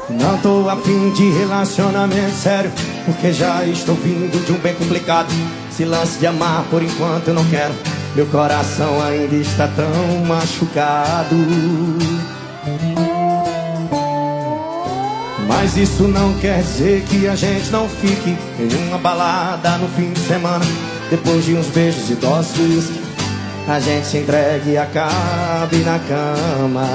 Não tô a fim de relacionamento sério, porque já estou vindo de um bem complicado. Esse lance de amar por enquanto eu não quero. Meu coração ainda está tão machucado. Mas isso não quer dizer que a gente não fique em uma balada no fim de semana. Depois de uns beijos e doses, a gente se entregue e acabe na cama.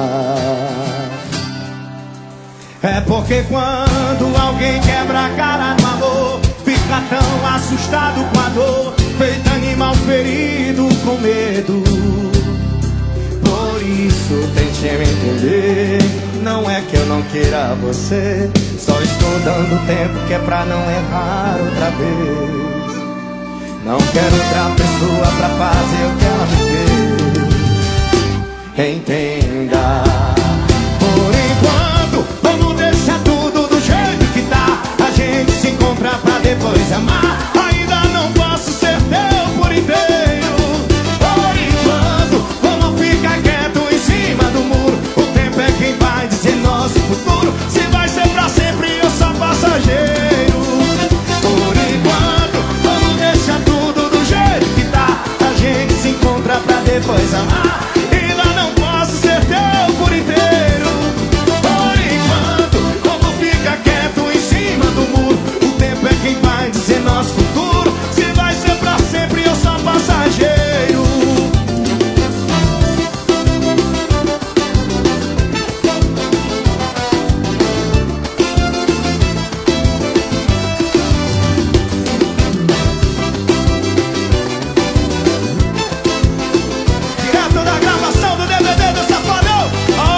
É porque quando alguém quebra a cara no amor, fica tão assustado com a dor, feito animal ferido com medo. Por isso tente me entender. Não é que eu não queira você, só estou dando tempo que é pra não errar outra vez. Não quero outra pessoa pra fazer o que ela me fez. Entenda. Por enquanto, vamos deixar tudo do jeito que tá. A gente se encontra pra depois amar. Ainda não posso ser teu por inteiro. Por enquanto, vamos ficar quieto em cima do muro. O tempo é quem vai dizer nosso futuro, se vai ser pra sempre ou só passageiro. Por enquanto, vamos deixar tudo do jeito que tá. A gente se encontra pra depois amar. Ainda não posso ser teu por inteiro. Por enquanto, vamos ficar quieto em cima do muro. O tempo é quem vai dizer nosso futuro, se vai ser pra sempre ou só passageiro. Direto da gravação do DVD do Safadão.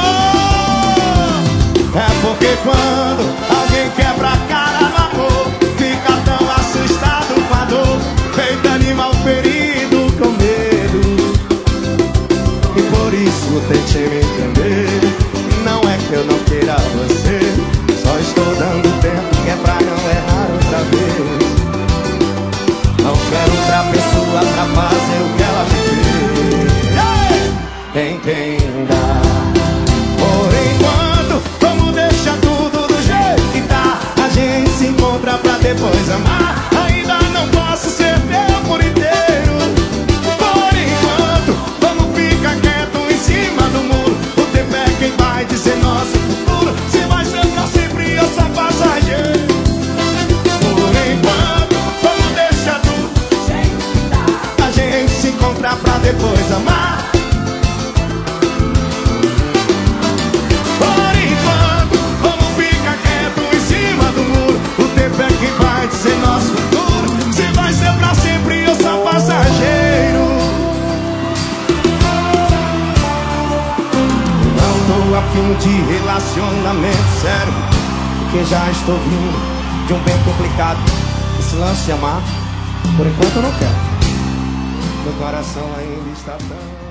É porque quando alguém quebra a cara no amor, fica tão assustado com a dor, feito animal ferido com medo. E por isso tente me entender. Não é que eu não queira você, só estou dando tempo que é pra não errar outra vez. Não quero outra pessoa pra fazer o que ela me fez. Entenda. Por enquanto, vamos deixar tudo do jeito que tá. A gente se encontra pra depois amar. Ainda não posso ser teu por inteiro. Por enquanto, vamos ficar quieto em cima do muro. O tempo é quem vai dizer nosso futuro, se vai ser pra sempre ou só passageiro. Por enquanto, vamos deixar tudo do jeito que tá. A gente se encontra pra depois amar. Por enquanto, vamos ficar quieto em cima do muro. O tempo é quem vai dizer nosso futuro, se vai ser pra sempre ou só passageiro. Não tô a fim de relacionamento sério, porque já estou vindo de um bem complicado. Esse lance de amar, por enquanto eu não quero. Meu coração ainda está tão